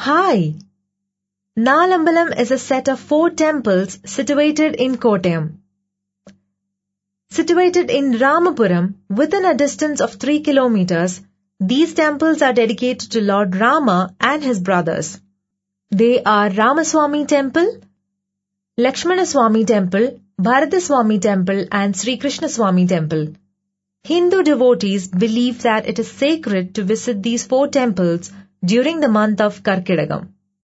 Hi! Nalambalam is a set of 4 temples situated in Kottayam. Situated in Ramapuram, within a distance of 3 kilometers, these temples are dedicated to Lord Rama and his brothers. They are Ramaswamy Temple, Lakshmanaswamy Temple, Bharataswamy Temple and Sri Krishnaswamy Temple. Hindu devotees believe that it is sacred to visit these 4 temples during the month of Karkidagam.